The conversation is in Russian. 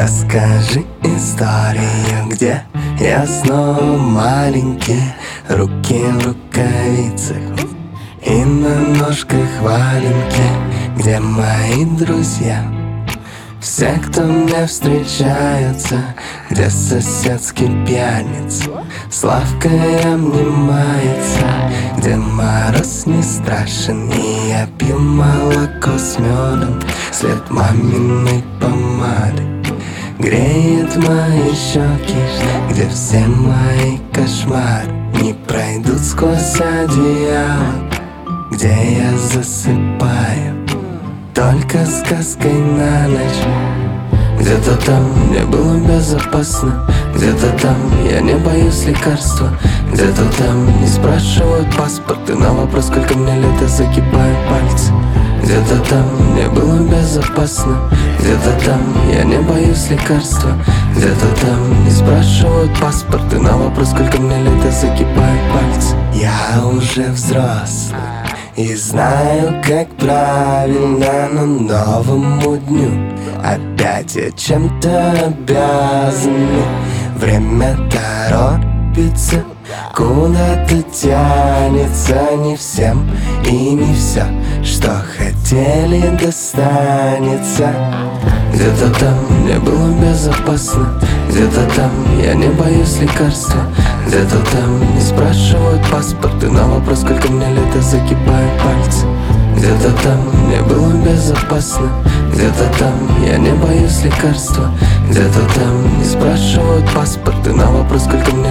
Расскажи историю, где я снова маленький, руки в рукавицах и на ножках валенки. Где мои друзья, все, кто мне встречается, где соседский пьяница с лавкой обнимается, где мороз не страшен, и я пью молоко с медом, след маминой помады греет мои щеки, где все мои кошмары не пройдут сквозь одеяло, где я засыпаю только сказкой на ночь. Где-то там мне было безопасно, где-то там я не боюсь лекарства, где-то там не спрашивают паспорт, и на вопрос, сколько мне лет, я загибаю пальцы. Где-то там мне было безопасно, где-то там я не боюсь лекарства, где-то там не спрашивают паспорт, и на вопрос, сколько мне лет, я загибаю пальцы. Я уже взрослый и знаю, как правильно, но новому дню опять я чем-то обязан. Время торопится, куда-то тянется, не всем и не все, что хотели, достанется. Где-то там мне было безопасно, где-то там я не боюсь лекарства, где-то там не спрашивают паспорт, и на вопрос, сколько мне лет, я загибаю пальцы. Где-то там мне было безопасно, где-то там я не боюсь лекарства, где-то там не спрашивают паспорт, и на вопрос, сколько мне